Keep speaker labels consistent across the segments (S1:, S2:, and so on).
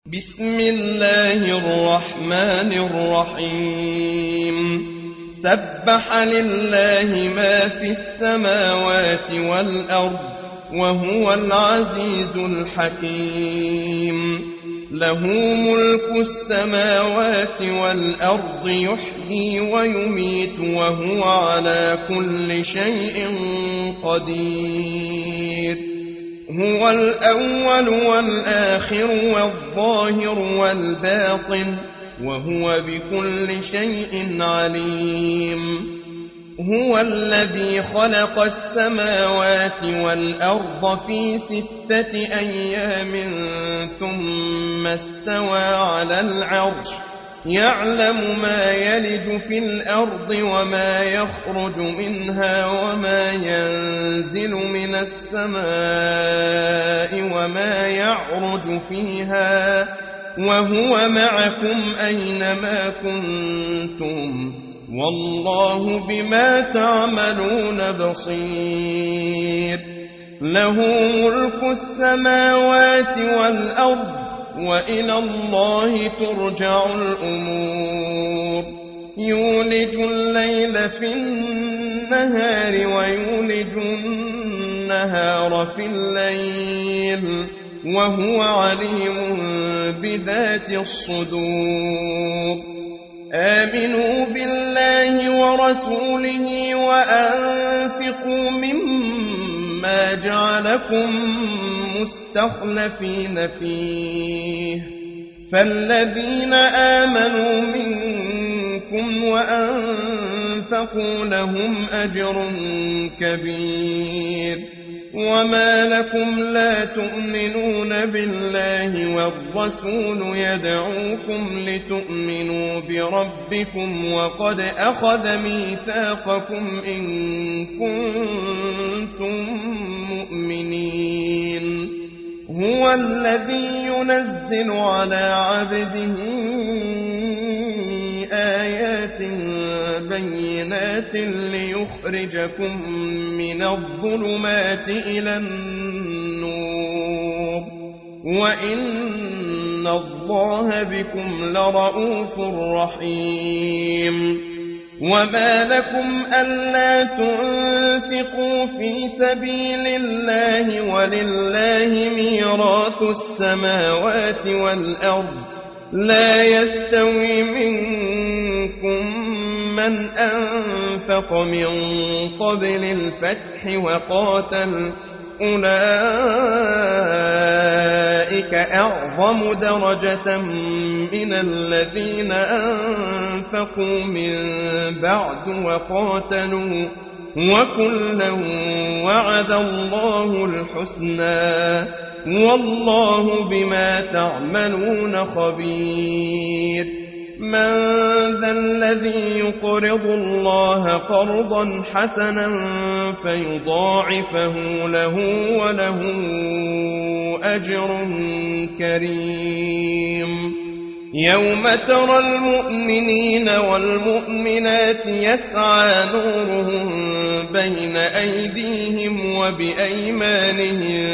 S1: بسم الله الرحمن الرحيم سبح لله ما في السماوات والأرض وهو العزيز الحكيم له ملك السماوات والأرض يحيي ويميت وهو على كل شيء قدير هو الأول والآخر والظاهر والباطن وهو بكل شيء عليم هو الذي خلق السماوات والأرض في 6 أيام ثم استوى على العرش يعلم ما يلج في الأرض وما يخرج منها وما ينزل من السماء وما يعرج فيها وهو معكم أينما كنتم والله بما تعملون بصير له ملك السماوات والأرض وإلى الله ترجع الأمور يولج الليل في النهار ويولج النهار في الليل وهو عليم بذات الصدور آمنوا بالله ورسوله وأنفقوا مما جعلكم مستخلفين فيه فالذين آمنوا منكم وأنفقوا لهم أجر كبير وما لكم لا تؤمنون بالله والرسول يدعوكم لتؤمنوا بربكم وقد أخذ ميثاقكم إن كنتم مؤمنين هو الذي ينزل على عبده آيات بينات ليخرجكم من الظلمات إلى النور وإن الله بكم لرءوف رحيم وما لكم ألا تنفقوا في سبيل الله ولله ميراث السماوات والأرض لا يستوي منكم من أنفق من قبل الفتح وقاتل أولئك أعظم درجة من الذين أنفقوا من بعد وقاتلوا وكلا وعد الله الحسنى والله بما تعملون خبير من ذا الذي يقرض الله قرضا حسنا فيضاعفه له وله أجر كريم يوم ترى المؤمنين والمؤمنات يسعى نورهم بين أيديهم وبأيمانهم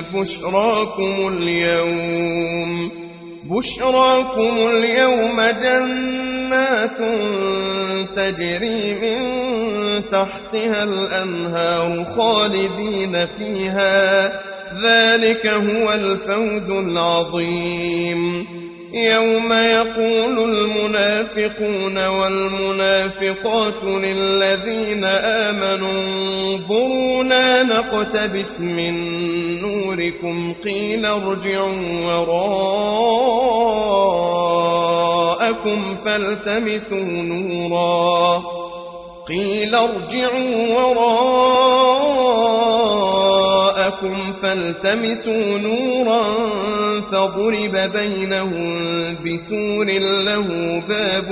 S1: بشراكم اليوم جنات تجري من تحتها الأنهار خالدين فيها ذلك هو الفوز العظيم يوم يقول المنافقون والمنافقات للذين آمنوا انظرونا نقتبس من نوركم قيل ارجعوا وراءكم فالتمسوا نورا فضرب بينهم بسور له باب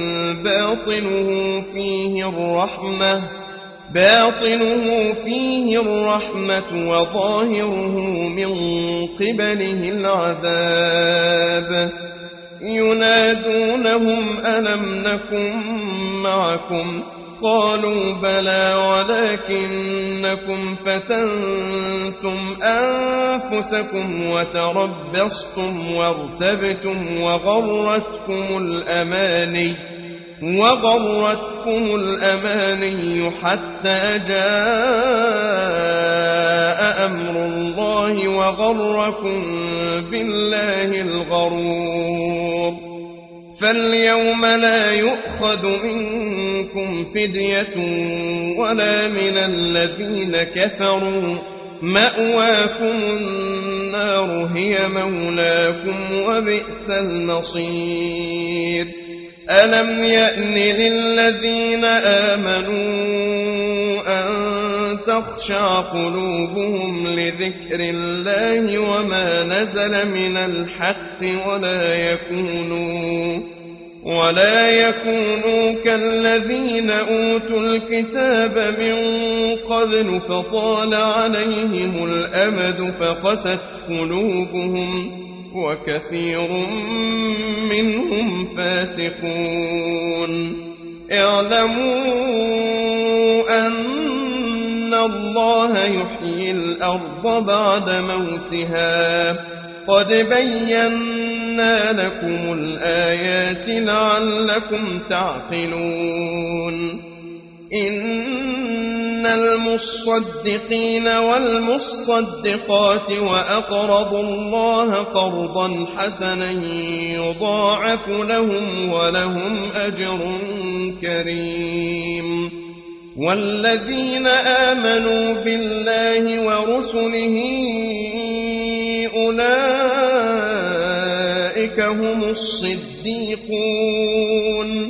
S1: باطنه فيه الرحمة وظاهره من قبله العذاب ينادونهم ألم نكن معكم قالوا بلى ولكنكم فتنتم أنفسكم وتربصتم وارتبتم وغرتكم الأماني حتى جاء أمر الله وغركم بالله الغرور. فاليوم لا يؤخذ منكم فدية ولا من الذين كفروا، مأواكم النار هي مولاكم وبئس المصير. ألم يأن للذين آمنوا أن تخشع قلوبهم لذكر الله وما نزل من الحق ولا يكونوا كالذين أوتوا الكتاب من قبل فطال عليهم الأمد فقست قلوبهم وكثير منهم فاسقون. اعلموا أن الله يحيي الأرض بعد موتها، قد بينا لكم الآيات لعلكم تعقلون. إن المصدقين والمصدقات وأقرضوا الله قرضا حسنا يضاعف لهم ولهم أجر كريم. والذين آمنوا بالله ورسله أولئك هم الصديقون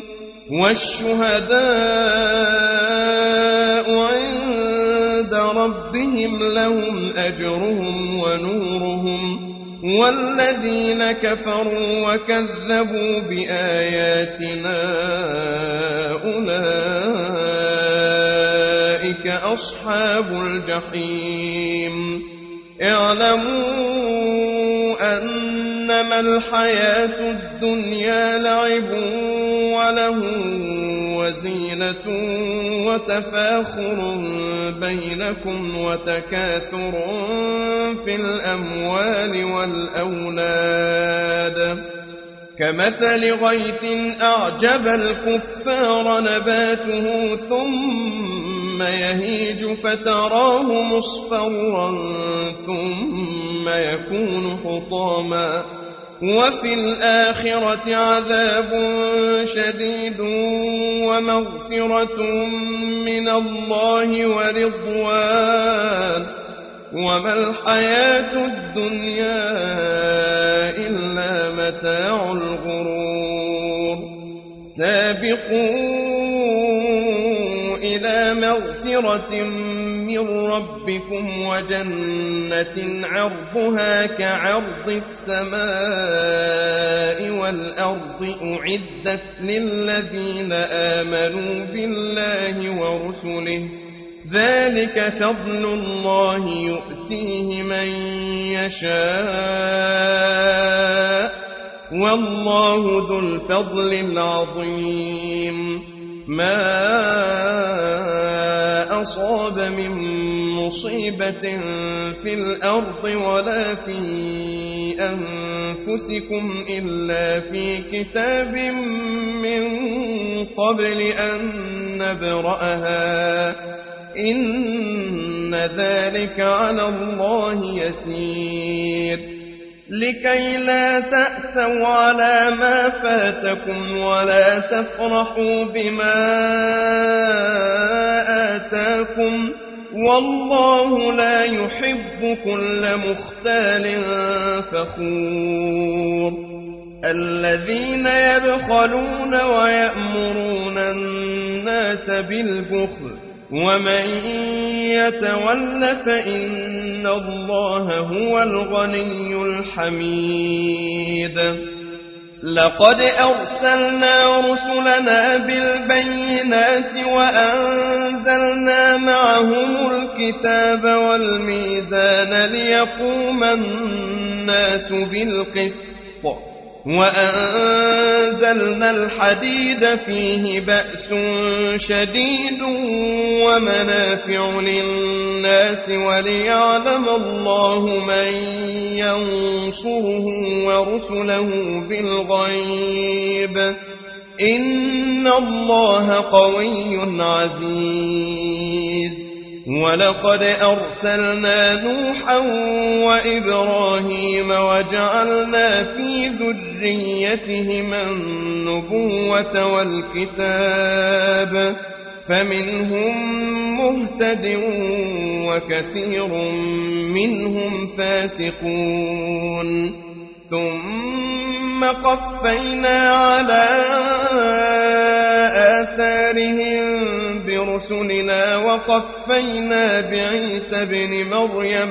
S1: والشهداء عند ربهم لهم أجرهم ونورهم. والذين كفروا وكذبوا بآياتنا أولئك أصحاب الجحيم. اعلموا أنما الحياة الدنيا لعب وله وزينة وتفاخر بينكم وتكاثر في الأموال والأولاد كمثل غيث أعجب الكفار نباته ثم يهيج فتراه مصفرا ثم يكون حطاما وفي الآخرة عذاب شديد ومغفرة من الله ورضوان وما الحياة الدنيا إلا متاع الغرور. سابقوا إلى مغفرة من ربكم وجنة عرضها كعرض السماء والأرض أعدت للذين آمنوا بالله ورسله ذلك فضل الله يؤتيه من يشاء والله ذو الفضل العظيم. ما أصاب من مصيبة في الأرض ولا في أنفسكم إلا في كتاب من قبل أن نبرأها إن ذلك على الله يسير. لكي لا تأسوا على ما فاتكم ولا تفرحوا بما آتاكم والله لا يحب كل مختال فخور. الذين يبخلون ويأمرون الناس بالبخل ومن يتول فإن الله هو الغني الحميد. لقد أرسلنا رسلنا بالبينات وأنزلنا معهم الكتاب والميزان ليقوم الناس بالقسط وأنزلنا الحديد فيه بأس شديد ومنافع للناس وليعلم الله من ينصره ورسله بالغيب إن الله قوي عزيز. ولقد أرسلنا نوحا وإبراهيم وجعلنا في ذريتهما النبوة والكتاب فمنهم مهتد وكثير منهم فاسقون. ثم قفينا على آثارهم برسلنا وقفينا بعيسى ابن مريم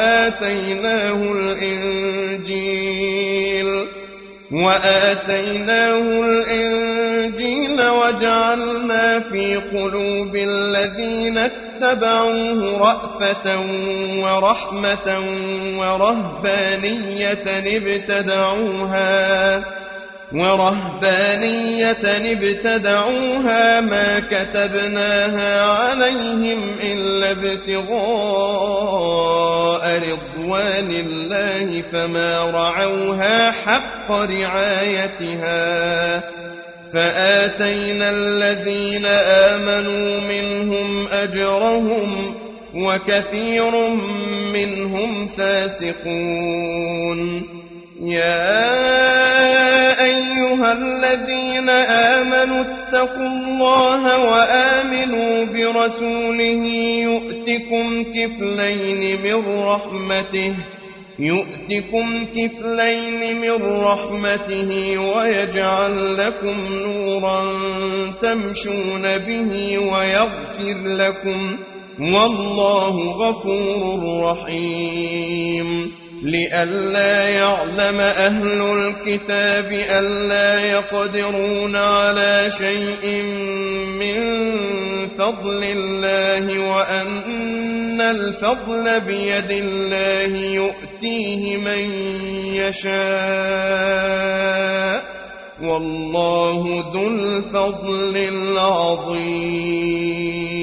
S1: وآتيناه الإنجيل وجعلنا في قلوب الذين اتبعوه رأفة ورحمة ورهبانية ابتدعوها ما كتبناها عليهم إلا ابتغاء رضوان الله فما رعوها حق رعايتها فآتينا الذين آمنوا منهم أجرهم وكثير منهم فاسقون. يا أيها الذين آمنوا اتقوا الله وآمنوا برسوله يؤتكم كفلين من رحمته ويجعل لكم نورا تمشون به ويغفر لكم والله غفور رحيم. لئلا يعلم أهل الكتاب ألا يقدرون على شيء من فضل الله وأن الفضل بيد الله يؤتيه من يشاء والله ذو الفضل العظيم.